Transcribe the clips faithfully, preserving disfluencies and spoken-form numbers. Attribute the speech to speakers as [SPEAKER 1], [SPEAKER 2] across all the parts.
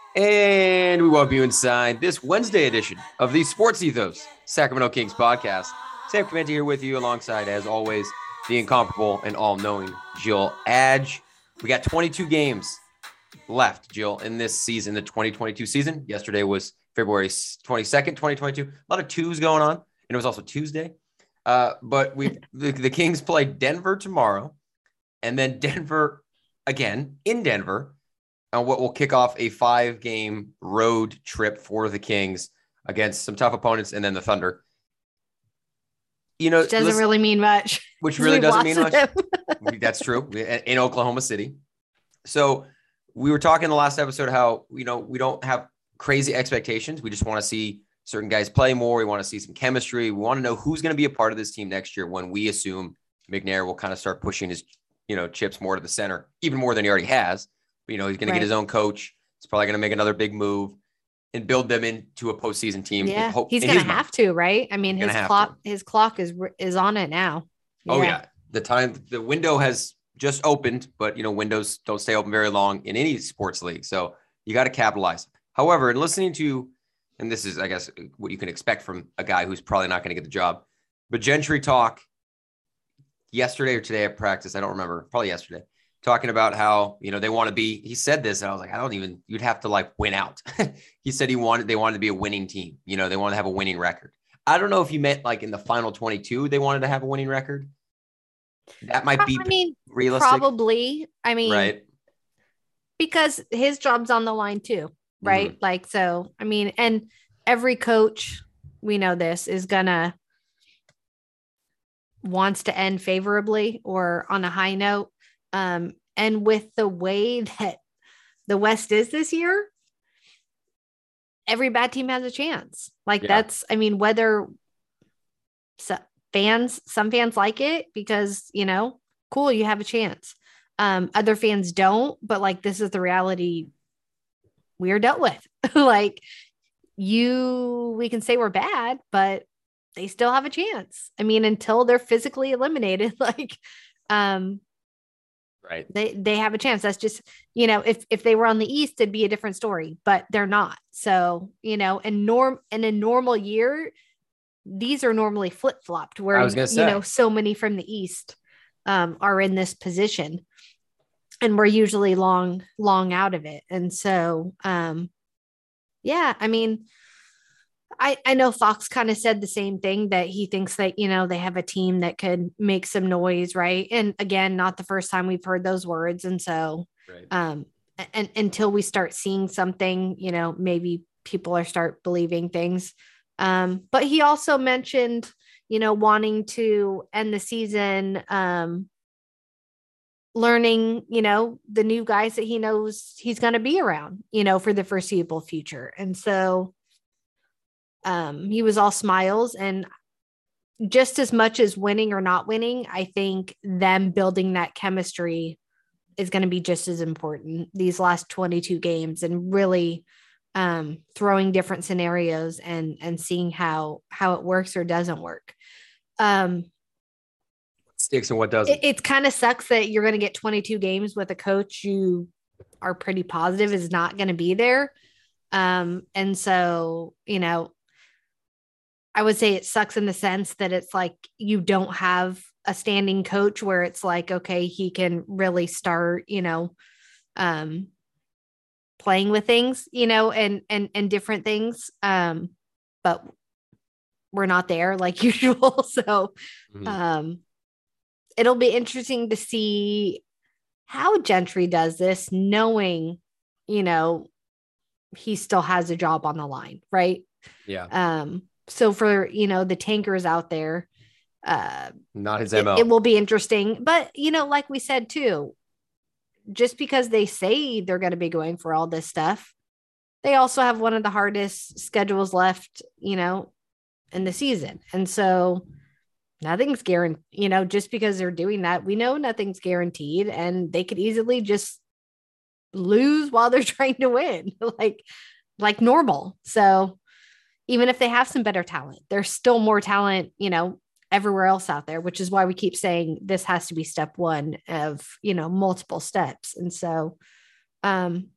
[SPEAKER 1] And we welcome you inside this Wednesday edition of the Sports Ethos Sacramento Kings podcast. Sam Clemente here with you alongside, as always, the incomparable and all-knowing Jill Adge. We got twenty-two games left, Jill, in this season, the twenty twenty-two season. Yesterday was February twenty-second, twenty twenty-two. A lot of twos going on, and it was also Tuesday. Uh, but we the, the Kings play Denver tomorrow, and then Denver again in Denver. On what will kick off a five-game road trip for the Kings against some tough opponents, and then the Thunder. You know,
[SPEAKER 2] which doesn't
[SPEAKER 1] listen,
[SPEAKER 2] really mean much.
[SPEAKER 1] Which really doesn't mean much. That's true. In Oklahoma City. So we were talking in the last episode how, you know, we don't have crazy expectations. We just want to see certain guys play more. We want to see some chemistry. We want to know who's going to be a part of this team next year when we assume McNair will kind of start pushing his, you know, chips more to the center, even more than he already has. You know, he's going right. to get his own coach. He's probably going to make another big move and build them into a postseason team.
[SPEAKER 2] Yeah,
[SPEAKER 1] hope,
[SPEAKER 2] he's going to have to, right? I mean, his clock, to. his clock is is on it now.
[SPEAKER 1] Yeah. Oh yeah, the time, the window has just opened, but you know, windows don't stay open very long in any sports league, so you got to capitalize. However, in listening to, and this is, I guess, what you can expect from a guy who's probably not going to get the job, but Gentry talk yesterday or today at practice, I don't remember, probably yesterday. Talking about how, you know, they want to be, he said this, and I was like, I don't even, you'd have to like win out. He said he wanted, they wanted to be a winning team. You know, they wanted to have a winning record. I don't know if you meant like in the final twenty-two, they wanted to have a winning record. That might be
[SPEAKER 2] I mean,
[SPEAKER 1] realistic.
[SPEAKER 2] Probably. I mean,
[SPEAKER 1] right.
[SPEAKER 2] Because his job's on the line too, right? Mm-hmm. Like, so, I mean, and every coach, we know this, is gonna wants to end favorably or on a high note. Um, and with the way that the West is this year, every bad team has a chance. Like yeah. that's, I mean, whether so fans, some fans like it because, you know, cool, you have a chance. Um, other fans don't, but like, this is the reality we are dealt with. Like you, we can say we're bad, but they still have a chance. I mean, until they're physically eliminated, like, um,
[SPEAKER 1] right.
[SPEAKER 2] They they have a chance. That's just, you know, if if they were on the East, it'd be a different story, but they're not. So, you know, and norm in a normal year, these are normally flip-flopped where,
[SPEAKER 1] I was gonna say.
[SPEAKER 2] you know, so many from the East um, are in this position and we're usually long, long out of it. And so, um, yeah, I mean, I, I know Fox kind of said the same thing, that he thinks that, you know, they have a team that could make some noise. Right. And again, not the first time we've heard those words. And so,
[SPEAKER 1] right.
[SPEAKER 2] um, and until we start seeing something, you know, maybe people are start believing things. Um, but he also mentioned, you know, wanting to end the season, um, learning, you know, the new guys that he knows he's going to be around, you know, for the foreseeable future. And so, Um, he was all smiles, and just as much as winning or not winning, I think them building that chemistry is going to be just as important these last twenty-two games, and really um, throwing different scenarios and, and seeing how, how it works or doesn't work. Um,
[SPEAKER 1] what sticks and what doesn't.
[SPEAKER 2] It, it kind of sucks that you're going to get twenty-two games with a coach you are pretty positive is not going to be there. Um, and so, you know, I would say it sucks in the sense that it's like you don't have a standing coach where it's like, okay, he can really start, you know, um, playing with things, you know, and, and, and different things. Um, but we're not there like usual. So, mm-hmm. um, it'll be interesting to see how Gentry does this, knowing, you know, he still has a job on the line. Right.
[SPEAKER 1] Yeah.
[SPEAKER 2] Um, So for, you know, the tankers out there, uh,
[SPEAKER 1] not his M O.
[SPEAKER 2] It, it will be interesting. But, you know, like we said, too, just because they say they're going to be going for all this stuff, they also have one of the hardest schedules left, you know, in the season. And so nothing's guaranteed, you know, just because they're doing that, we know nothing's guaranteed, and they could easily just lose while they're trying to win, like, like normal. So even if they have some better talent, there's still more talent, you know, everywhere else out there, which is why we keep saying this has to be step one of, you know, multiple steps. And so, um,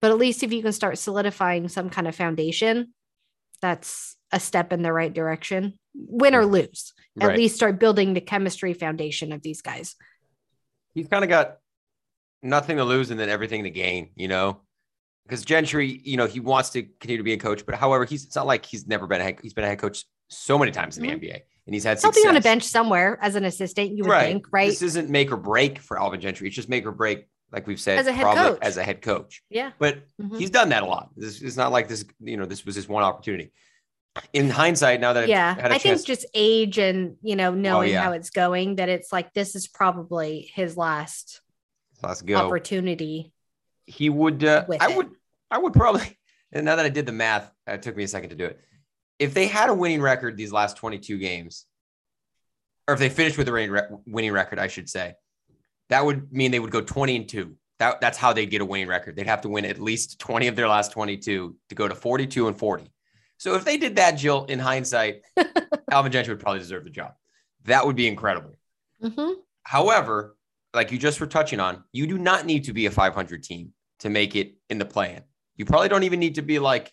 [SPEAKER 2] But at least if you can start solidifying some kind of foundation, that's a step in the right direction. Win or lose, at
[SPEAKER 1] Right.
[SPEAKER 2] least start building the chemistry foundation of these guys.
[SPEAKER 1] He's kind of got nothing to lose and then everything to gain, you know, because Gentry, you know, he wants to continue to be a coach, but however, he's it's not like he's never been a head, he's been a head coach so many times in
[SPEAKER 2] Mhm.
[SPEAKER 1] the N B A, and he's had
[SPEAKER 2] He'll
[SPEAKER 1] success.
[SPEAKER 2] be on a bench somewhere as an assistant, you would
[SPEAKER 1] right.
[SPEAKER 2] think, right?
[SPEAKER 1] This isn't make or break for Alvin Gentry. It's just make or break, like we've said,
[SPEAKER 2] As a head
[SPEAKER 1] probably
[SPEAKER 2] coach.
[SPEAKER 1] as a head coach.
[SPEAKER 2] Yeah.
[SPEAKER 1] But
[SPEAKER 2] Mhm.
[SPEAKER 1] he's done that a lot. This is not like this, you know, this was his one opportunity. In hindsight, now that
[SPEAKER 2] Yeah.
[SPEAKER 1] I've had a
[SPEAKER 2] I
[SPEAKER 1] chance,
[SPEAKER 2] think just age and, you know, knowing
[SPEAKER 1] yeah.
[SPEAKER 2] how it's going, that it's like this is probably his last
[SPEAKER 1] let's go.
[SPEAKER 2] opportunity.
[SPEAKER 1] He would, uh,
[SPEAKER 2] with
[SPEAKER 1] I
[SPEAKER 2] it.
[SPEAKER 1] would, I would probably, and now that I did the math, it took me a second to do it. If they had a winning record these last twenty-two games, or if they finished with a winning re- winning record, I should say, that would mean they would go twenty and two. That, that's how they get a winning record. They'd have to win at least twenty of their last twenty-two to go to forty-two and forty. So if they did that, Jill, in hindsight, Alvin Gentry would probably deserve the job. That would be incredible.
[SPEAKER 2] Mm-hmm.
[SPEAKER 1] However, like you just were touching on, you do not need to be a five hundred team to make it in the play-in. You probably don't even need to be like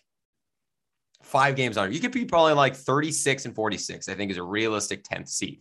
[SPEAKER 1] five games on. You could be probably like thirty-six and forty-six, I think is a realistic tenth seed,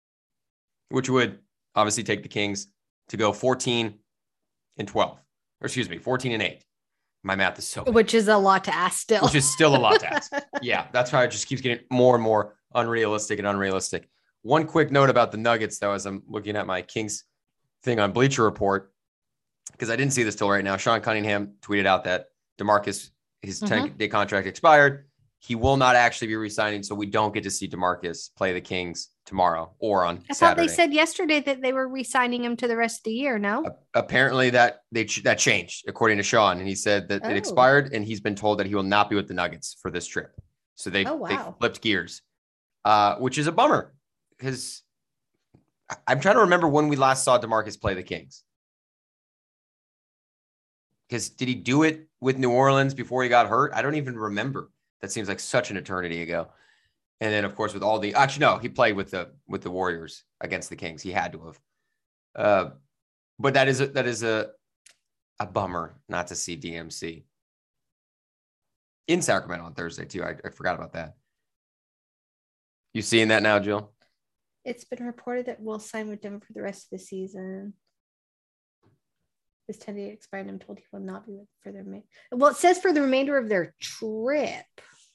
[SPEAKER 1] which would obviously take the Kings to go fourteen and twelve, or excuse me, fourteen and eight. My math is so bad.
[SPEAKER 2] Which is a lot to ask still.
[SPEAKER 1] Which is still a lot to ask. Yeah, that's why it just keeps getting more and more unrealistic and unrealistic. One quick note about the Nuggets, though, as I'm looking at my Kings thing on Bleacher Report, because I didn't see this till right now. Sean Cunningham tweeted out that DeMarcus, his
[SPEAKER 2] Mhm.
[SPEAKER 1] ten-day contract expired. He will not actually be re-signing, so we don't get to see DeMarcus play the Kings tomorrow or on
[SPEAKER 2] I
[SPEAKER 1] Saturday.
[SPEAKER 2] thought they said yesterday that they were re-signing him to the rest of the year. No,
[SPEAKER 1] Apparently that they that changed according to Sean, and he said that
[SPEAKER 2] Oh.
[SPEAKER 1] it expired, and he's been told that he will not be with the Nuggets for this trip. So they
[SPEAKER 2] Oh,
[SPEAKER 1] they
[SPEAKER 2] wow.
[SPEAKER 1] flipped gears, uh, which is a bummer because I- I'm trying to remember when we last saw DeMarcus play the Kings. Because did he do it with New Orleans before he got hurt? I don't even remember. That seems like such an eternity ago. And then, of course, with all the actually no, he played with the with the Warriors against the Kings. He had to have. Uh, but that is a, that is a a bummer not to see D M C in Sacramento on Thursday too. I, I forgot about that. You seeing that now, Jill?
[SPEAKER 2] it's been reported that we'll sign with them for the rest of the season. His ten-day expired. I'm told he will not be with for their ma- well. It says for the remainder of their trip.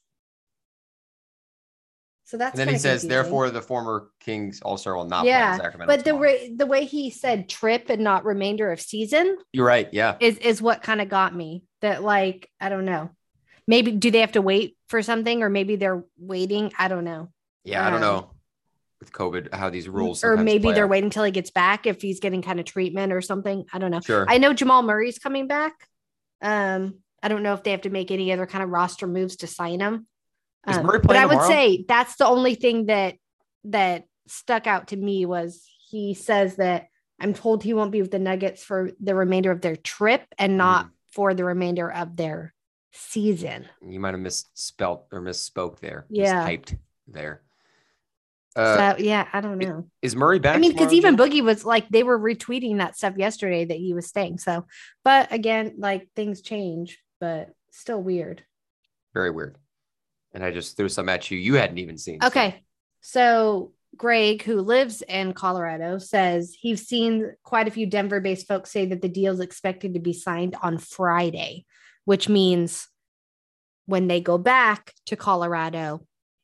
[SPEAKER 2] So that's
[SPEAKER 1] And then he
[SPEAKER 2] kinda
[SPEAKER 1] says,
[SPEAKER 2] confusing.
[SPEAKER 1] therefore, the former Kings All-Star will not
[SPEAKER 2] yeah,
[SPEAKER 1] play in Sacramento.
[SPEAKER 2] but the
[SPEAKER 1] tomorrow.
[SPEAKER 2] ra- the way he said trip and not remainder of season
[SPEAKER 1] You're right. Yeah.
[SPEAKER 2] is is what kind of got me. That like I don't know. Maybe do they have to wait for something, or maybe they're waiting? I don't know.
[SPEAKER 1] Yeah. I don't
[SPEAKER 2] Um,
[SPEAKER 1] know with COVID how these rules
[SPEAKER 2] or
[SPEAKER 1] sometimes
[SPEAKER 2] maybe
[SPEAKER 1] play
[SPEAKER 2] they're
[SPEAKER 1] out.
[SPEAKER 2] waiting until he gets back if he's getting kind of treatment or something. I don't know.
[SPEAKER 1] Sure.
[SPEAKER 2] I know Jamal Murray's coming back. Um, I don't know if they have to make any other kind of roster moves to sign him.
[SPEAKER 1] Is
[SPEAKER 2] Um,
[SPEAKER 1] Murray
[SPEAKER 2] but
[SPEAKER 1] playing
[SPEAKER 2] I would
[SPEAKER 1] tomorrow?
[SPEAKER 2] say that's the only thing that that stuck out to me was he says that I'm told he won't be with the Nuggets for the remainder of their trip and not
[SPEAKER 1] Mm.
[SPEAKER 2] for the remainder of their season.
[SPEAKER 1] You might have misspelt or misspoke there.
[SPEAKER 2] Yeah.
[SPEAKER 1] Mistyped there. Uh,
[SPEAKER 2] so yeah, I don't know.
[SPEAKER 1] is Murray back?
[SPEAKER 2] I mean, because
[SPEAKER 1] tomorrow,
[SPEAKER 2] even
[SPEAKER 1] Jill?
[SPEAKER 2] Boogie was like, they were retweeting that stuff yesterday that he was staying. So, but again, like things change, but still weird.
[SPEAKER 1] Very weird. And I just threw some at you. You hadn't even seen. so-
[SPEAKER 2] Okay. So Greg, who lives in Colorado, says he's seen quite a few Denver based folks say that the deal is expected to be signed on Friday, which means when they go back to Colorado,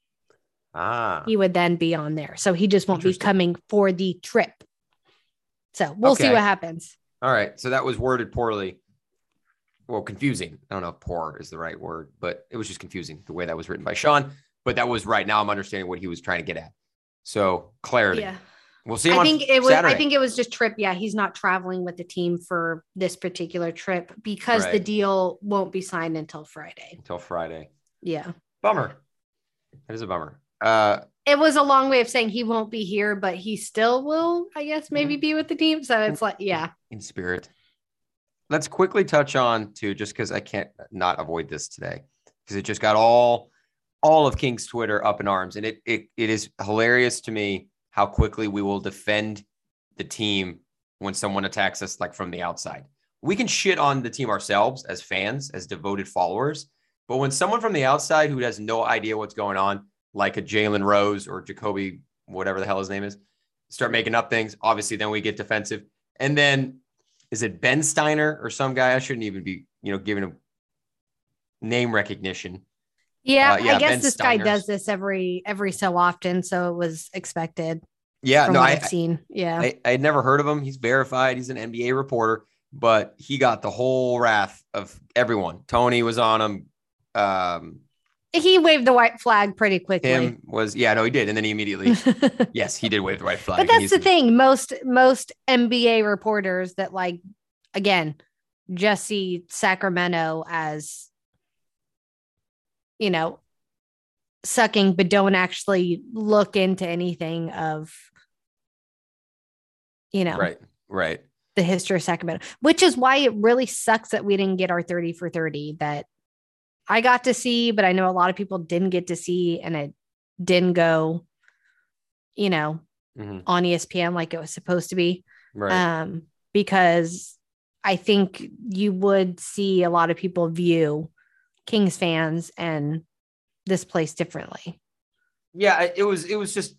[SPEAKER 1] Ah.
[SPEAKER 2] he would then be on there. So he just won't be
[SPEAKER 1] Interesting.
[SPEAKER 2] coming for the trip. So we'll see
[SPEAKER 1] Okay.
[SPEAKER 2] what happens.
[SPEAKER 1] All right. So that was worded poorly. Well, confusing. I don't know if poor is the right word, but it was just confusing the way that was written by Sean. But that was right. Now I'm understanding what he was trying to get at. So clarity.
[SPEAKER 2] Yeah.
[SPEAKER 1] We'll see him
[SPEAKER 2] I
[SPEAKER 1] on
[SPEAKER 2] think it was
[SPEAKER 1] Saturday.
[SPEAKER 2] I think it was just trip. Yeah, he's not traveling with the team for this particular trip because the
[SPEAKER 1] Right.
[SPEAKER 2] deal won't be signed until Friday.
[SPEAKER 1] until Friday.
[SPEAKER 2] Yeah.
[SPEAKER 1] Bummer. That is a bummer. Uh,
[SPEAKER 2] It was a long way of saying he won't be here, but he still will, I guess, maybe be with the team. So it's like, yeah.
[SPEAKER 1] in spirit. Let's quickly touch on too, just because I can't not avoid this today, because it just got all all of King's Twitter up in arms, and it it it is hilarious to me how quickly we will defend the team when someone attacks us like from the outside. we can shit on the team ourselves as fans, as devoted followers. But when someone from the outside who has no idea what's going on, like a Jalen Rose or Jacoby, whatever the hell his name is, start making up things, obviously then we get defensive. And then is it Ben Steiner or some guy? I shouldn't even be, you know, giving him name recognition.
[SPEAKER 2] Yeah,
[SPEAKER 1] uh, yeah
[SPEAKER 2] I guess
[SPEAKER 1] Ben
[SPEAKER 2] this
[SPEAKER 1] Steiner's.
[SPEAKER 2] guy does this every every so often, so it was expected.
[SPEAKER 1] Yeah,
[SPEAKER 2] from
[SPEAKER 1] no,
[SPEAKER 2] what
[SPEAKER 1] I,
[SPEAKER 2] I've seen. Yeah,
[SPEAKER 1] I I had never heard of him. He's verified. He's an N B A reporter, but he got the whole wrath of everyone. Tony was on him. Um,
[SPEAKER 2] he waved the white flag pretty quickly.
[SPEAKER 1] him was yeah, no, he did, and then he immediately yes, he did wave the white flag.
[SPEAKER 2] But that's the thing. Most most N B A reporters that like again just see Sacramento as, you know, sucking, but don't actually look into anything of, you know,
[SPEAKER 1] right, right.
[SPEAKER 2] the history of Sacramento, which is why it really sucks that we didn't get our thirty for thirty that I got to see, but I know a lot of people didn't get to see, and it didn't go, you know, mm-hmm. on E S P N like it was supposed to be.
[SPEAKER 1] Right.
[SPEAKER 2] Um, because I think you would see a lot of people view Kings fans and this place differently.
[SPEAKER 1] Yeah, it was, it was just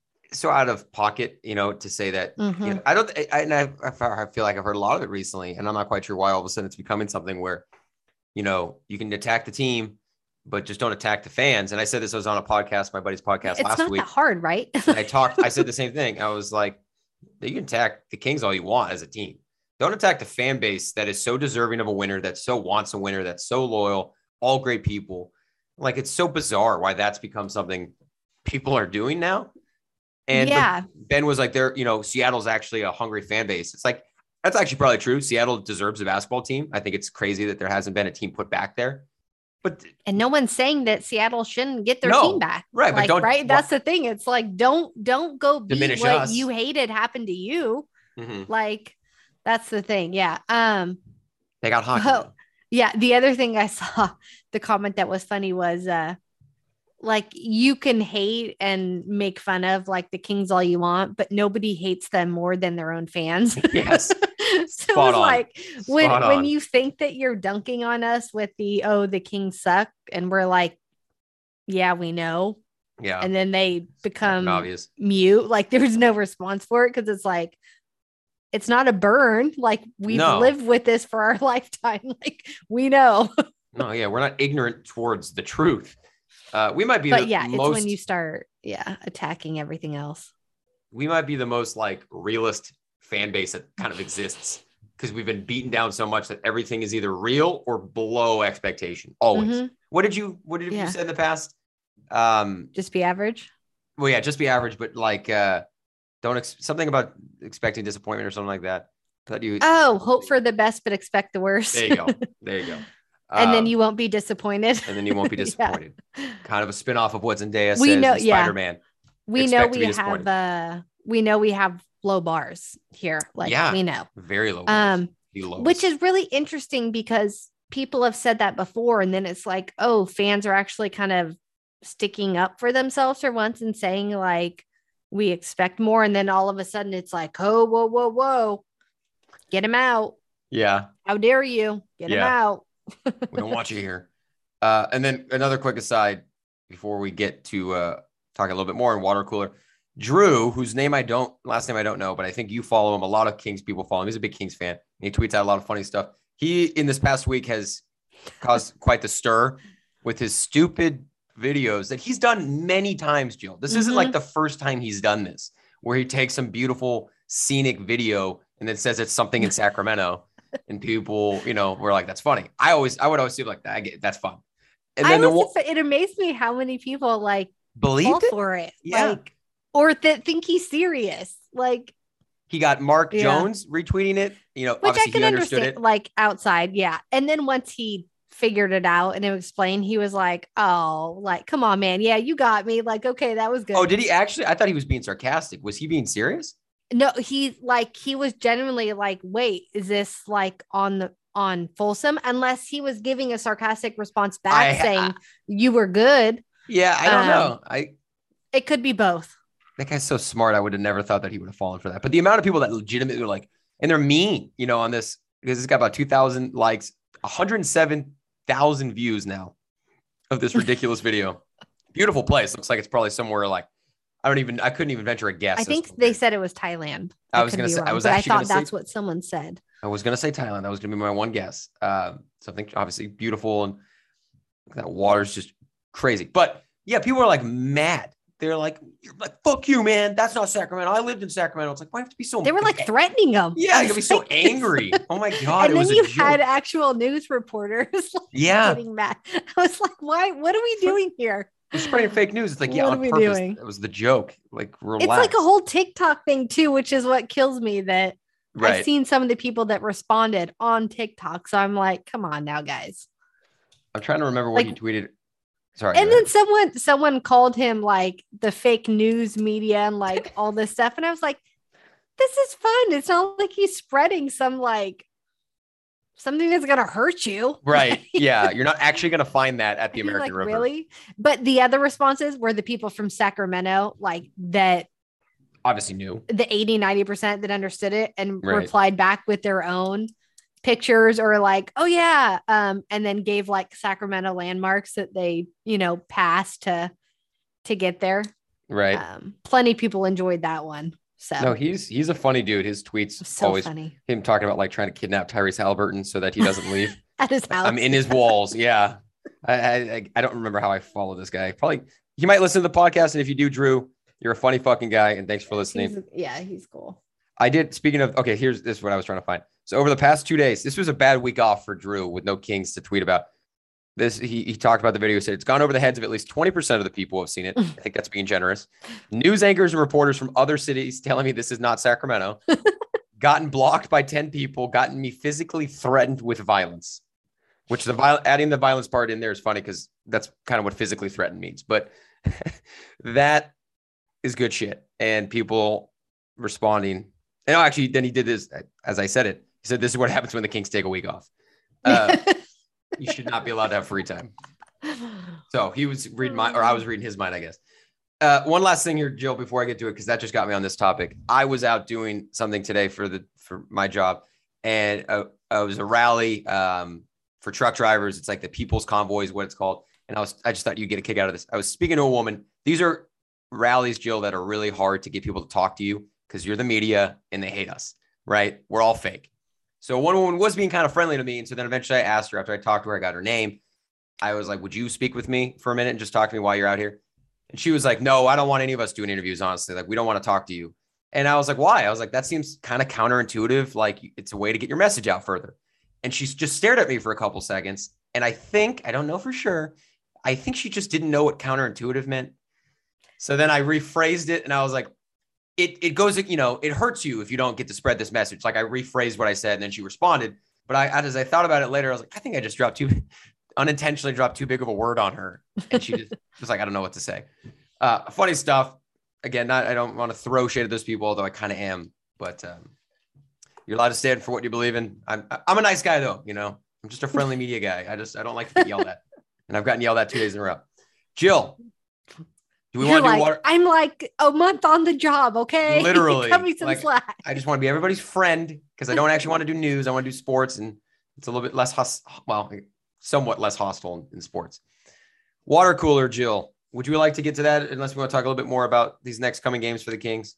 [SPEAKER 1] so out of pocket, you know, to say that. Mm-hmm. You know, I don't, I, and I, I feel like I've heard a lot of it recently, and I'm not quite sure why all of a sudden it's becoming something where, you know, you can attack the team, but just don't attack the fans. And I said this, I was on a podcast, my buddy's podcast
[SPEAKER 2] it's
[SPEAKER 1] last
[SPEAKER 2] not
[SPEAKER 1] week.
[SPEAKER 2] That hard, right?
[SPEAKER 1] And I talked, I said the same thing. I was like, you can attack the Kings all you want as a team. Don't attack the fan base that is so deserving of a winner, that so wants a winner, that's so loyal, all great people. Like, it's so bizarre why that's become something people are doing now. And
[SPEAKER 2] yeah.
[SPEAKER 1] Ben was like, there, you know, Seattle's actually a hungry fan base. It's like, that's actually probably true. Seattle deserves a basketball team. I think it's crazy that there hasn't been a team put back there. But
[SPEAKER 2] and no one's saying that Seattle shouldn't get their
[SPEAKER 1] no,
[SPEAKER 2] team back.
[SPEAKER 1] Right.
[SPEAKER 2] Like,
[SPEAKER 1] but don't,
[SPEAKER 2] right. That's the thing. It's like, don't, don't go beat what
[SPEAKER 1] us.
[SPEAKER 2] you hated happened to you.
[SPEAKER 1] Mm-hmm.
[SPEAKER 2] Like, that's the thing. Yeah. Um,
[SPEAKER 1] they got hockey.
[SPEAKER 2] Well, yeah. The other thing I saw, the comment that was funny was, uh, like, you can hate and make fun of like the Kings all you want, but nobody hates them more than their own fans.
[SPEAKER 1] Yes.
[SPEAKER 2] So it was like when, when you think that you're dunking on us with the, oh, the Kings suck. And we're like, yeah, we know.
[SPEAKER 1] Yeah.
[SPEAKER 2] And then they become
[SPEAKER 1] obvious.
[SPEAKER 2] Mute. Like, there's no response for it. Cause it's like, it's not a burn. Like, we've
[SPEAKER 1] no.
[SPEAKER 2] lived with this for our lifetime. Like, we know.
[SPEAKER 1] No, yeah. We're not ignorant towards the truth. Uh, we might be,
[SPEAKER 2] but
[SPEAKER 1] the
[SPEAKER 2] yeah,
[SPEAKER 1] most,
[SPEAKER 2] it's when you start, yeah, attacking everything else.
[SPEAKER 1] We might be the most like realist fan base that kind of exists, because we've been beaten down so much that everything is either real or below expectation. Always. Mm-hmm. What did you, what did yeah. you say in the past? Um,
[SPEAKER 2] just be average.
[SPEAKER 1] Well, yeah, just be average, but like, uh, don't ex- something about expecting disappointment or something like that. That you.
[SPEAKER 2] Oh, hope for the best, but expect the worst.
[SPEAKER 1] There you go. There you go.
[SPEAKER 2] And
[SPEAKER 1] um,
[SPEAKER 2] then you won't be disappointed.
[SPEAKER 1] And then you won't be disappointed. yeah. Kind of a spinoff of what Zendaya
[SPEAKER 2] we
[SPEAKER 1] says
[SPEAKER 2] know,
[SPEAKER 1] in
[SPEAKER 2] yeah.
[SPEAKER 1] Spider-Man.
[SPEAKER 2] We Expect know we have uh we know we have low bars here. Like
[SPEAKER 1] yeah,
[SPEAKER 2] we know.
[SPEAKER 1] Very low bars.
[SPEAKER 2] Um which is really interesting because people have said that before, and then it's like, oh, fans are actually kind of sticking up for themselves for once and saying like we expect more, and then all of a sudden it's like, oh, whoa, whoa, whoa. Get him out.
[SPEAKER 1] Yeah.
[SPEAKER 2] How dare you? Get
[SPEAKER 1] yeah.
[SPEAKER 2] him out.
[SPEAKER 1] We don't want you here. Uh, and then another quick aside before we get to uh, talk a little bit more in water cooler. Drew, whose name I don't, last name I don't know, but I think you follow him. A lot of Kings people follow him. He's a big Kings fan. And he tweets out a lot of funny stuff. He, in this past week, has caused quite the stir with his stupid videos that he's done many times, Jill. This mm-hmm. isn't like the first time he's done this, where he takes some beautiful scenic video and then says it's something in Sacramento. And people, you know, were like, that's funny. I always, I would always do like that. I get that's fun. And then
[SPEAKER 2] I
[SPEAKER 1] the
[SPEAKER 2] was, it amazed me how many people like
[SPEAKER 1] believe
[SPEAKER 2] for it.
[SPEAKER 1] Yeah.
[SPEAKER 2] Like, or that think he's serious. Like,
[SPEAKER 1] he got Mark yeah. Jones retweeting it, you know,
[SPEAKER 2] which
[SPEAKER 1] obviously
[SPEAKER 2] I can
[SPEAKER 1] he understood
[SPEAKER 2] understand,
[SPEAKER 1] it.
[SPEAKER 2] Like outside. Yeah. And then once he figured it out and it explained, he was like, oh, like, come on, man. Yeah, you got me. Like, okay, that was good.
[SPEAKER 1] Oh, did he actually? I thought he was being sarcastic. Was he being serious?
[SPEAKER 2] No, he like he was genuinely like, wait, is this like on the on Folsom? Unless he was giving a sarcastic response back I, saying I, you were good.
[SPEAKER 1] Yeah, I don't um, know. I
[SPEAKER 2] it could be both.
[SPEAKER 1] That guy's so smart. I would have never thought that he would have fallen for that. But the amount of people that legitimately were like, and they're mean, you know, on this because it's got about two thousand likes, one hundred seven thousand views now of this ridiculous video. Beautiful place. Looks like it's probably somewhere like, I don't even, I couldn't even venture a guess.
[SPEAKER 2] I think they said it was Thailand.
[SPEAKER 1] I, I was going to say,
[SPEAKER 2] wrong,
[SPEAKER 1] I was
[SPEAKER 2] but
[SPEAKER 1] actually
[SPEAKER 2] I thought that's
[SPEAKER 1] say,
[SPEAKER 2] what someone said.
[SPEAKER 1] I was going to say Thailand. That was going to be my one guess. Uh, something obviously beautiful, and that water's just crazy. But yeah, people are like mad. They're like, you're like, fuck you, man. That's not Sacramento. I lived in Sacramento. It's like, why do you have to be so
[SPEAKER 2] They were like threatening them.
[SPEAKER 1] Yeah, you gotta be so angry. Oh my God.
[SPEAKER 2] And
[SPEAKER 1] it
[SPEAKER 2] then
[SPEAKER 1] was
[SPEAKER 2] you
[SPEAKER 1] a joke.
[SPEAKER 2] had actual news reporters like
[SPEAKER 1] yeah.
[SPEAKER 2] getting mad. I was like, why? What are we doing here?
[SPEAKER 1] You're spreading fake news. It's like, yeah,
[SPEAKER 2] What
[SPEAKER 1] on
[SPEAKER 2] are we
[SPEAKER 1] purpose.
[SPEAKER 2] doing?
[SPEAKER 1] That was the joke. Like, relax.
[SPEAKER 2] It's like a whole TikTok thing too, which is what kills me, that
[SPEAKER 1] right.
[SPEAKER 2] I've seen some of the people that responded on TikTok. So I'm like, come on now, guys.
[SPEAKER 1] I'm trying to remember what
[SPEAKER 2] Like,
[SPEAKER 1] he tweeted. Sorry.
[SPEAKER 2] And then someone someone called him like the fake news media and like all this stuff. And I was like, this is fun. It's not like he's spreading some like something that's gonna hurt you.
[SPEAKER 1] Right. Yeah. You're not actually gonna find that at the American
[SPEAKER 2] like,
[SPEAKER 1] River.
[SPEAKER 2] Really? But the other responses were the people from Sacramento, like that
[SPEAKER 1] obviously knew
[SPEAKER 2] the eighty, ninety percent that understood it and
[SPEAKER 1] right.
[SPEAKER 2] replied back with their own pictures or like, oh yeah. Um, and then gave like Sacramento landmarks that they, you know, passed to, to get there.
[SPEAKER 1] Right.
[SPEAKER 2] Um, plenty of people enjoyed that one. So
[SPEAKER 1] no, he's, he's a funny dude. His tweets
[SPEAKER 2] so
[SPEAKER 1] always
[SPEAKER 2] funny.
[SPEAKER 1] Him talking about like trying to kidnap Tyrese Halliburton so that he doesn't leave
[SPEAKER 2] at his house.
[SPEAKER 1] I'm in his walls. Yeah. I, I, I don't remember how I follow this guy. Probably he might listen to the podcast. And if you do, Drew, you're a funny fucking guy. And thanks for listening.
[SPEAKER 2] He's, yeah, he's cool.
[SPEAKER 1] I did. Speaking of, okay, here's this is what I was trying to find. So over the past two days, this was a bad week off for Drew with no Kings to tweet about. This he, he talked about the video, said it's gone over the heads of at least twenty percent of the people who have seen it. I think that's being generous. News anchors and reporters from other cities telling me this is not Sacramento. Gotten blocked by ten people, gotten me physically threatened with violence, which the viol- adding the violence part in there is funny because that's kind of what physically threatened means. But that is good shit. And people responding. And actually, then he did this, as I said it. He said, this is what happens when the Kings take a week off. Uh, you should not be allowed to have free time. So he was reading my, or I was reading his mind, I guess. Uh, one last thing here, Jill, before I get to it, because that just got me on this topic. I was out doing something today for the for my job, and uh, it was a rally um, for truck drivers. It's like the People's Convoy is what it's called. And I was, I just thought you'd get a kick out of this. I was speaking to a woman. These are rallies, Jill, that are really hard to get people to talk to you because you're the media and they hate us, right? We're all fake. So one woman was being kind of friendly to me. And so then eventually I asked her after I talked to her, I got her name. I was like, would you speak with me for a minute and just talk to me while you're out here? And she was like, no, I don't want any of us doing interviews, honestly. Like, we don't want to talk to you. And I was like, why? I was like, that seems kind of counterintuitive. Like, it's a way to get your message out further. And she just stared at me for a couple seconds. And I think, I don't know for sure, I think she just didn't know what counterintuitive meant. So then I rephrased it and I was like, it, it goes, you know, it hurts you if you don't get to spread this message. Like, I rephrased what I said and then she responded. But I, as I thought about it later, I was like, I think I just dropped too, unintentionally dropped too big of a word on her. And she just was like, I don't know what to say. Uh, funny stuff. Again, not, I don't want to throw shade at those people, although I kind of am, but um, you're allowed to stand for what you believe in. I'm, I'm a nice guy though. You know, I'm just a friendly media guy. I just, I don't like to get yelled at, and I've gotten yelled at two days in a row. Jill, do we want to
[SPEAKER 2] like,
[SPEAKER 1] do water?
[SPEAKER 2] I'm like a month on the job. Okay.
[SPEAKER 1] Literally.
[SPEAKER 2] Cut me some
[SPEAKER 1] like,
[SPEAKER 2] slack.
[SPEAKER 1] I just want to be everybody's friend because I don't actually want to do news. I want to do sports, and it's a little bit less, hos- well, somewhat less hostile in, in sports. Water cooler, Jill. Would you like to get to that unless we want to talk a little bit more about these next coming games for the Kings?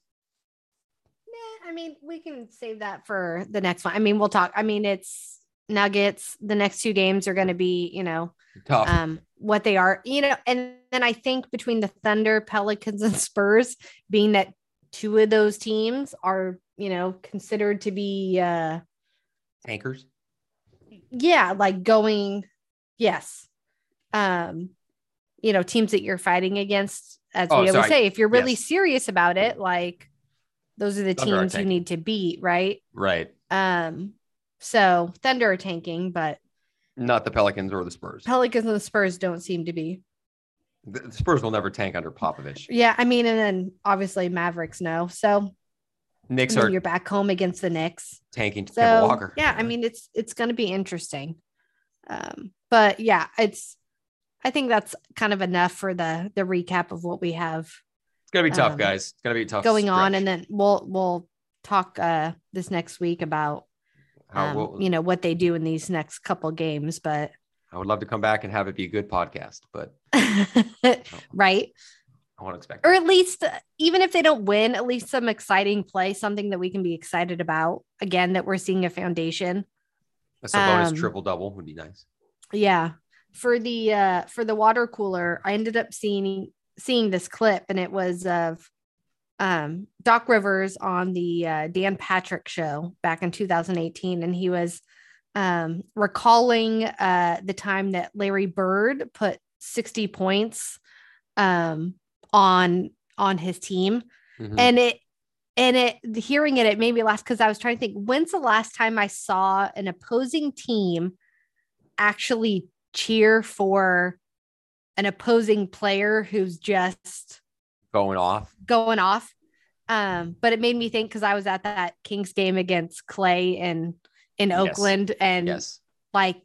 [SPEAKER 2] Nah, I mean, we can save that for the next one. I mean, we'll talk. I mean, it's Nuggets. The next two games are going to be, you know,
[SPEAKER 1] tough.
[SPEAKER 2] Um, what they are, you know, and then I think between the Thunder, Pelicans, and Spurs, being that two of those teams are, you know, considered to be uh
[SPEAKER 1] anchors.
[SPEAKER 2] Yeah, like going, yes. Um, you know, teams that you're fighting against, as
[SPEAKER 1] oh,
[SPEAKER 2] we always
[SPEAKER 1] sorry.
[SPEAKER 2] say, if you're really
[SPEAKER 1] yes.
[SPEAKER 2] serious about it, like those are the Thunder teams are you need to beat, right?
[SPEAKER 1] Right.
[SPEAKER 2] Um, so Thunder are tanking, but
[SPEAKER 1] not the Pelicans or the Spurs.
[SPEAKER 2] Pelicans and the Spurs don't seem to be.
[SPEAKER 1] The, the Spurs will never tank under Popovich.
[SPEAKER 2] Yeah, I mean, and then obviously Mavericks no. So
[SPEAKER 1] Knicks are
[SPEAKER 2] you're back home against the Knicks.
[SPEAKER 1] Tanking to
[SPEAKER 2] so,
[SPEAKER 1] Kemba Walker.
[SPEAKER 2] Yeah, I mean, it's it's going to be interesting. Um, but yeah, it's. I think that's kind of enough for the the recap of what we have.
[SPEAKER 1] It's gonna be tough,
[SPEAKER 2] um,
[SPEAKER 1] guys. It's gonna be tough
[SPEAKER 2] going
[SPEAKER 1] stretch.
[SPEAKER 2] on, and then we'll we'll talk uh, this next week about um,
[SPEAKER 1] will,
[SPEAKER 2] you know, what they do in these next couple games, but
[SPEAKER 1] I would love to come back and have it be a good podcast, but
[SPEAKER 2] right.
[SPEAKER 1] I won't expect
[SPEAKER 2] Or
[SPEAKER 1] that.
[SPEAKER 2] at least, uh, even if they don't win, at least some exciting play, something that we can be excited about. Again, that we're seeing a foundation.
[SPEAKER 1] A Sabonis
[SPEAKER 2] Um,
[SPEAKER 1] triple double would be nice.
[SPEAKER 2] Yeah. For the uh for the water cooler, I ended up seeing seeing this clip, and it was of um Doc Rivers on the uh, Dan Patrick show back in two thousand eighteen, and he was um recalling uh the time that Larry Bird put sixty points um on on his team.
[SPEAKER 1] Mhm.
[SPEAKER 2] And it and it hearing it, it made me laugh because I was trying to think, when's the last time I saw an opposing team actually cheer for an opposing player who's just
[SPEAKER 1] Going off.
[SPEAKER 2] going off. Um, but it made me think, because I was at that Kings game against Clay in in
[SPEAKER 1] Yes.
[SPEAKER 2] Oakland, and
[SPEAKER 1] Yes.
[SPEAKER 2] like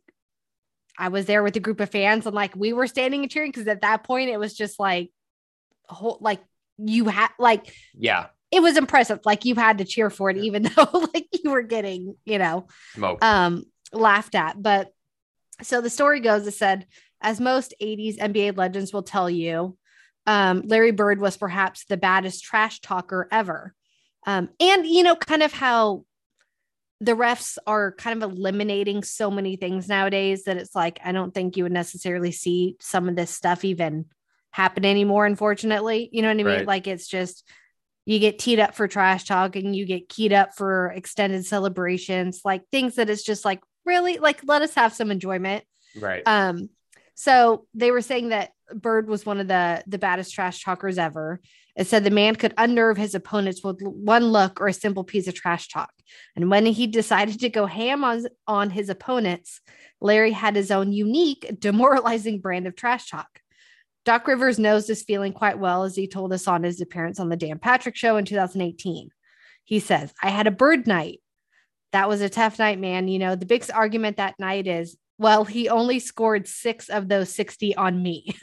[SPEAKER 2] I was there with a group of fans, and like we were standing and cheering, because at that point it was just like whole like you had like
[SPEAKER 1] Yeah.
[SPEAKER 2] it was impressive. Like you had to cheer for it, even though like you were getting, you know,
[SPEAKER 1] Smoke.
[SPEAKER 2] um laughed at. But so the story goes, it said, as most eighties N B A legends will tell you, um, Larry Bird was perhaps the baddest trash talker ever. Um, and, you know, kind of how the refs are kind of eliminating so many things nowadays that it's like, I don't think you would necessarily see some of this stuff even happen anymore, unfortunately. You know what I mean?
[SPEAKER 1] Right.
[SPEAKER 2] Like it's just, you get teed up for trash talking, you get keyed up for extended celebrations, like things that it's just like, really, like, let us have some enjoyment.
[SPEAKER 1] Right.
[SPEAKER 2] Um, so they were saying that Bird was one of the the baddest trash talkers ever. It said the man could unnerve his opponents with one look or a simple piece of trash talk. And when he decided to go ham on, on his opponents, Larry had his own unique, demoralizing brand of trash talk. Doc Rivers knows this feeling quite well, as he told us on his appearance on the Dan Patrick show in two thousand eighteen. He says, I had a bird night. That was a tough night, man. You know, the big argument that night is, well, he only scored six of those sixty on me.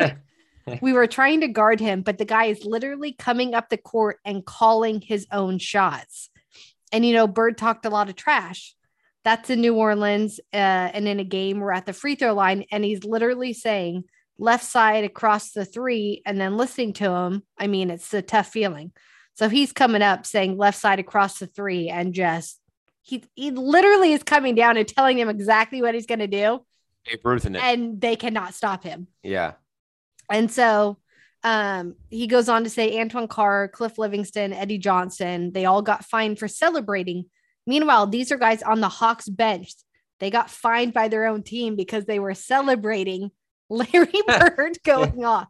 [SPEAKER 2] We were trying to guard him, but the guy is literally coming up the court and calling his own shots. And, you know, Bird talked a lot of trash. That's in New Orleans. Uh, and in a game, we're at the free throw line, and he's literally saying left side across the three, and then listening to him. I mean, it's a tough feeling. So he's coming up saying left side across the three, and just He, he literally is coming down and telling them exactly what he's going to do.
[SPEAKER 1] Babe Ruth in it.
[SPEAKER 2] And they cannot stop him.
[SPEAKER 1] Yeah.
[SPEAKER 2] And so um, he goes on to say Antoine Carr, Cliff Livingston, Eddie Johnson, they all got fined for celebrating. Meanwhile, these are guys on the Hawks bench. They got fined by their own team because they were celebrating Larry Bird going off.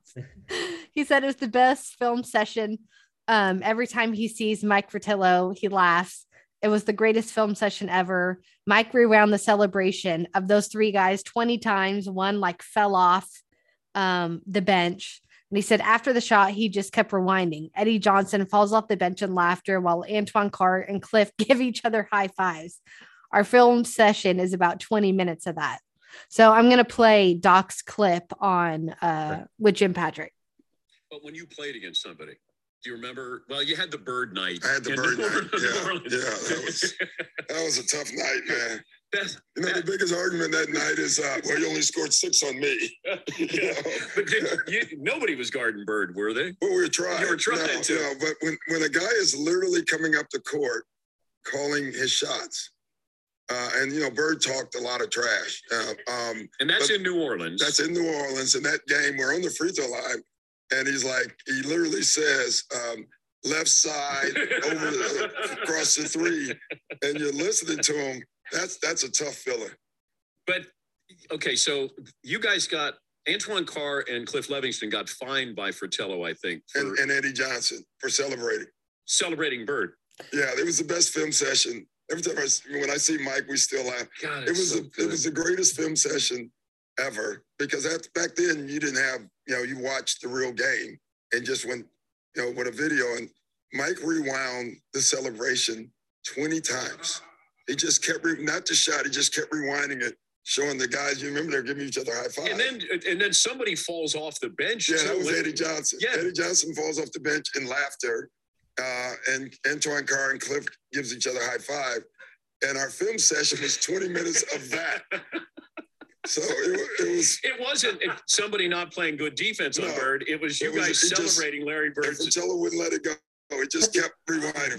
[SPEAKER 2] He said it's the best film session. Um, every time he sees Mike Fratello, he laughs. It was the greatest film session ever. Mike rewound the celebration of those three guys twenty times. One like fell off um, the bench. And he said after the shot, he just kept rewinding. Eddie Johnson falls off the bench in laughter while Antoine Carr and Cliff give each other high fives. Our film session is about twenty minutes of that. So I'm going to play Doc's clip on uh, with Jim Patrick.
[SPEAKER 3] But when you played against somebody, do you remember? Well, you had the bird night.
[SPEAKER 4] I had the
[SPEAKER 3] in
[SPEAKER 4] bird
[SPEAKER 3] New
[SPEAKER 4] night.
[SPEAKER 3] Orleans.
[SPEAKER 4] Yeah, yeah, that was that was a tough night, man.
[SPEAKER 3] That's,
[SPEAKER 4] You know, the biggest argument that night is, uh, well, you only scored six on me. You
[SPEAKER 3] yeah.
[SPEAKER 4] know?
[SPEAKER 3] But did, you, nobody was guarding Bird, were they?
[SPEAKER 4] Well, we were trying.
[SPEAKER 3] You were trying
[SPEAKER 4] no,
[SPEAKER 3] to.
[SPEAKER 4] no, but when, when a guy is literally coming up the court, calling his shots, uh, and, you know, Bird talked a lot of trash. Uh, um,
[SPEAKER 3] And that's
[SPEAKER 4] But
[SPEAKER 3] in New Orleans.
[SPEAKER 4] that's in New Orleans. In that game, we're on the free throw line, and he's like, he literally says, um, left side over the, across the three, and you're listening to him. That's that's a tough feeling.
[SPEAKER 3] But okay, so you guys got Antoine Carr and Cliff Livingston got fined by Fratello, I think, for
[SPEAKER 4] And, and Eddie Johnson for celebrating.
[SPEAKER 3] celebrating Bird.
[SPEAKER 4] Yeah, it was the best film session. Every time I s- when I see Mike, we still laugh.
[SPEAKER 3] God,
[SPEAKER 4] It
[SPEAKER 3] it's
[SPEAKER 4] was
[SPEAKER 3] so
[SPEAKER 4] a,
[SPEAKER 3] good.
[SPEAKER 4] it was the greatest film session ever, because at, back then you didn't have, you know, you watched the real game and just went, you know, with a video, and Mike rewound the celebration twenty times. He just kept re- not the shot, he just kept rewinding it, showing the guys. You remember they're giving each other high five.
[SPEAKER 3] And then and then somebody falls off the bench.
[SPEAKER 4] Yeah,
[SPEAKER 3] too.
[SPEAKER 4] that was
[SPEAKER 3] When-
[SPEAKER 4] Eddie Johnson.
[SPEAKER 3] Yeah.
[SPEAKER 4] Eddie Johnson falls off the bench in laughter, uh, and Antoine Carr and Cliff gives each other a high five. and our film session was twenty minutes of that. So it, it was.
[SPEAKER 3] It wasn't somebody not playing good defense on
[SPEAKER 4] No,
[SPEAKER 3] Bird. It was you
[SPEAKER 4] it was-
[SPEAKER 3] guys
[SPEAKER 4] it just-
[SPEAKER 3] celebrating Larry
[SPEAKER 4] And
[SPEAKER 3] Bird's.
[SPEAKER 4] Fratello wouldn't let it go. It just kept rewinding.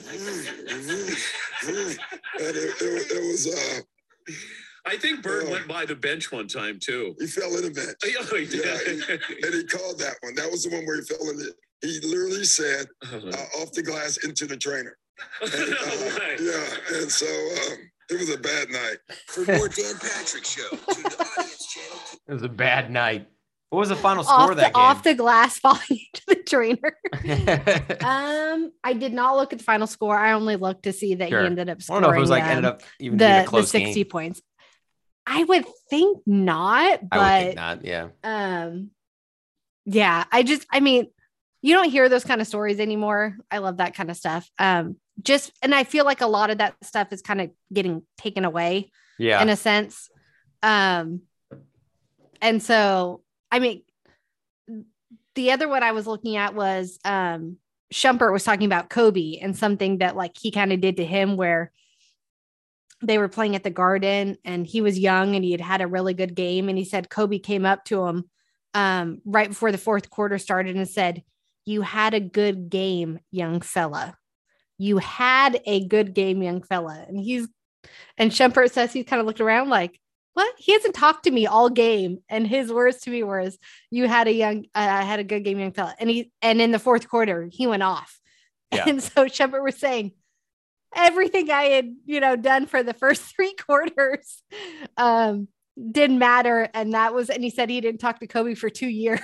[SPEAKER 4] And it, it, it was, uh,
[SPEAKER 3] I think Bird
[SPEAKER 4] Oh.
[SPEAKER 3] went by the bench one time too.
[SPEAKER 4] he fell in a bench.
[SPEAKER 3] Oh, he did.
[SPEAKER 4] Yeah, And he called that one. That was the one where he fell in it. He literally said, uh, off the glass into the trainer. And, uh,
[SPEAKER 3] No way.
[SPEAKER 4] yeah, and so um, it was a bad night.
[SPEAKER 5] For more Dan Patrick Show, tune to Audience Channel.
[SPEAKER 1] It was a bad night. What was the final score
[SPEAKER 2] off
[SPEAKER 1] of
[SPEAKER 2] the,
[SPEAKER 1] that
[SPEAKER 2] off the glass falling into the trainer.
[SPEAKER 1] game?
[SPEAKER 2] Um, I did not look at the final score. I only looked to see that
[SPEAKER 1] Sure.
[SPEAKER 2] he ended up
[SPEAKER 1] I
[SPEAKER 2] scoring.
[SPEAKER 1] don't know if it was like
[SPEAKER 2] um,
[SPEAKER 1] ended up even being a
[SPEAKER 2] the the
[SPEAKER 1] close
[SPEAKER 2] sixty
[SPEAKER 1] game.
[SPEAKER 2] points. I would think not,
[SPEAKER 1] I would think
[SPEAKER 2] but
[SPEAKER 1] not. Yeah.
[SPEAKER 2] um, yeah. I just, I mean, you don't hear those kind of stories anymore. I love that kind of stuff. Um, just and I feel like a lot of that stuff is kind of getting taken away
[SPEAKER 1] Yeah.
[SPEAKER 2] in a sense. Um, and so I mean, the other one I was looking at was um Shumpert was talking about Kobe and something that like he kind of did to him where they were playing at the Garden and he was young and he had had a really good game. And he said Kobe came up to him um, right before the fourth quarter started and said, "You had a good game, young fella. You had a good game, young fella." And he's, and Shumpert says he kind of looked around like, what? He hasn't talked to me all game. And his words to me was, "You had a young, uh, had a good game, young fella." And he, and in the fourth quarter, he went off.
[SPEAKER 1] Yeah.
[SPEAKER 2] And so Shumpert was saying, everything I had, you know, done for the first three quarters um, didn't matter. And that was, and he said he didn't talk to Kobe for two years.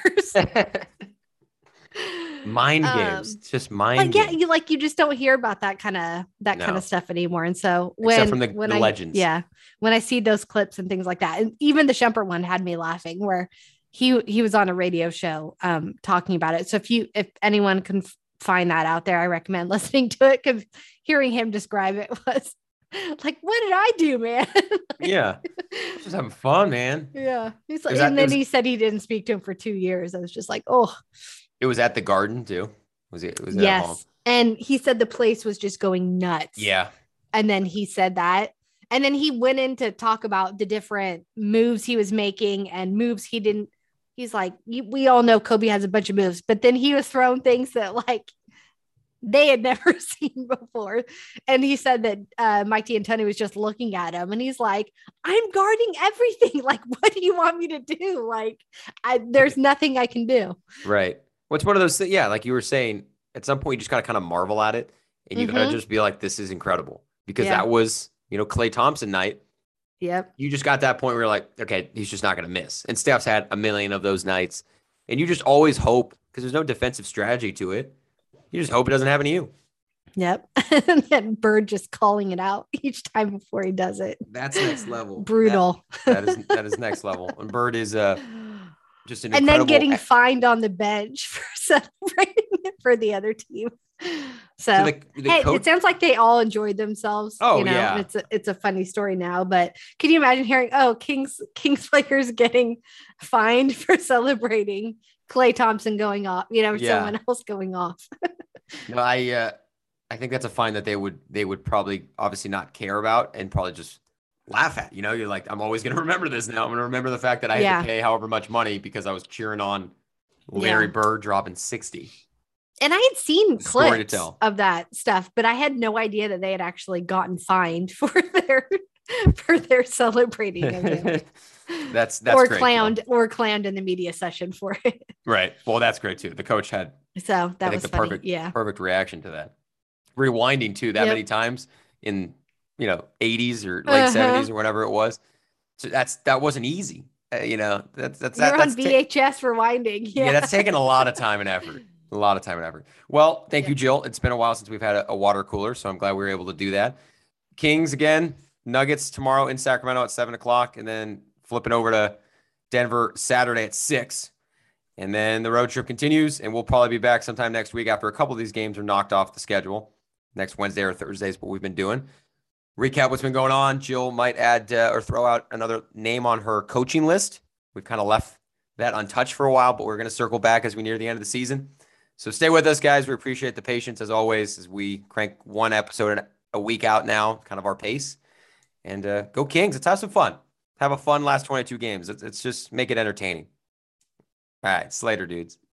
[SPEAKER 1] Mind
[SPEAKER 2] Um,
[SPEAKER 1] games. It's just mind
[SPEAKER 2] But yeah,
[SPEAKER 1] games.
[SPEAKER 2] you like, you just don't hear about that kind of, that kind
[SPEAKER 1] No.
[SPEAKER 2] of stuff anymore. And so when,
[SPEAKER 1] Except from the-
[SPEAKER 2] when
[SPEAKER 1] the
[SPEAKER 2] I,
[SPEAKER 1] legends.
[SPEAKER 2] yeah, when I see those clips and things like that, and even the Shumpert one had me laughing where he, he was on a radio show um, talking about it. So if you, if anyone can f- find that out there, I recommend listening to it because hearing him describe it was like, what did I do, man?
[SPEAKER 1] Yeah. Just having fun, man.
[SPEAKER 2] Yeah. He's like,
[SPEAKER 1] Is that-
[SPEAKER 2] and
[SPEAKER 1] it
[SPEAKER 2] then
[SPEAKER 1] was-
[SPEAKER 2] he said he didn't speak to him for two years. I was just like, oh,
[SPEAKER 1] It was at the Garden too. Was it? Was it at home?
[SPEAKER 2] yes. And he said the place was just going nuts.
[SPEAKER 1] Yeah.
[SPEAKER 2] And then he said that. And then he went in to talk about the different moves he was making and moves he didn't. He's like, "You- we all know Kobe has a bunch of moves, but then he was throwing things that like they had never seen before. And he said that uh, Mike D'Antoni was just looking at him and he's like, "I'm guarding everything. Like, what do you want me to do? Like, I, there's nothing I can do."
[SPEAKER 1] Right. What's one of those things? Yeah. Like you were saying, at some point you just gotta kind of marvel at it and you gotta
[SPEAKER 2] Mhm.
[SPEAKER 1] just be like, this is incredible because
[SPEAKER 2] Yeah.
[SPEAKER 1] that was, you know, Klay Thompson night.
[SPEAKER 2] Yep.
[SPEAKER 1] You just got that point where you're like, okay, he's just not going to miss. And Steph's had a million of those nights. And you just always hope, because there's no defensive strategy to it. You just hope it doesn't happen to you.
[SPEAKER 2] Yep. And then Bird just calling it out each time before he does it.
[SPEAKER 1] That's next level.
[SPEAKER 2] Brutal.
[SPEAKER 1] That, that is that is next level. And Bird is uh, just an
[SPEAKER 2] and then
[SPEAKER 1] incredible.
[SPEAKER 2] getting fined on the bench for celebrating it for the other team. So,
[SPEAKER 1] So the- the
[SPEAKER 2] hey,
[SPEAKER 1] coach-
[SPEAKER 2] it sounds like they all enjoyed themselves.
[SPEAKER 1] Oh,
[SPEAKER 2] you know,
[SPEAKER 1] yeah.
[SPEAKER 2] and it's a, it's a funny story now, but can you imagine hearing, oh, Kings, Kings players getting fined for celebrating Klay Thompson going off, you know, or
[SPEAKER 1] Yeah.
[SPEAKER 2] someone else going off.
[SPEAKER 1] No, I uh, I think that's a fine that they would they would probably obviously not care about and probably just laugh at. You know, you're like, I'm always going to remember this now. I'm going to remember the fact that I had
[SPEAKER 2] Yeah.
[SPEAKER 1] to pay however much money because I was cheering on Larry
[SPEAKER 2] Yeah.
[SPEAKER 1] Bird dropping sixty.
[SPEAKER 2] And I had seen
[SPEAKER 1] Story to
[SPEAKER 2] clips
[SPEAKER 1] tell.
[SPEAKER 2] of that stuff, but I had no idea that they had actually gotten fined for their for their celebrating of him.
[SPEAKER 1] that's that's
[SPEAKER 2] or
[SPEAKER 1] great,
[SPEAKER 2] clowned
[SPEAKER 1] though.
[SPEAKER 2] or clowned in the media session for it.
[SPEAKER 1] Right. Well, that's great too. The coach had
[SPEAKER 2] So
[SPEAKER 1] I
[SPEAKER 2] that
[SPEAKER 1] think
[SPEAKER 2] was
[SPEAKER 1] the
[SPEAKER 2] funny.
[SPEAKER 1] perfect
[SPEAKER 2] Yeah.
[SPEAKER 1] perfect reaction to that. Rewinding too that
[SPEAKER 2] Yep.
[SPEAKER 1] many times in you know eighties or late
[SPEAKER 2] Uh-huh.
[SPEAKER 1] seventies or whatever it was. So that's that wasn't easy. Uh, you know that's that's
[SPEAKER 2] You're
[SPEAKER 1] that,
[SPEAKER 2] on
[SPEAKER 1] that's ta-
[SPEAKER 2] V H S rewinding. Yeah.
[SPEAKER 1] yeah, that's taken a lot of time and effort. A lot of time and effort. Well, thank
[SPEAKER 2] Yeah.
[SPEAKER 1] you, Jill. It's been a while since we've had a, a water cooler, so I'm glad we were able to do that. Kings again, Nuggets tomorrow in Sacramento at seven o'clock, and then flipping over to Denver Saturday at six. And then the road trip continues, and we'll probably be back sometime next week after a couple of these games are knocked off the schedule. Next Wednesday or Thursday is what we've been doing. Recap what's been going on. Jill might add uh, or throw out another name on her coaching list. We've kind of left that untouched for a while, but we're going to circle back as we near the end of the season. So stay with us, guys. We appreciate the patience as always as we crank one episode a week out now, kind of our pace. And uh, go Kings. Let's have some fun. Have a fun last twenty-two games. Let's, let's just make it entertaining. All right, Slater dudes.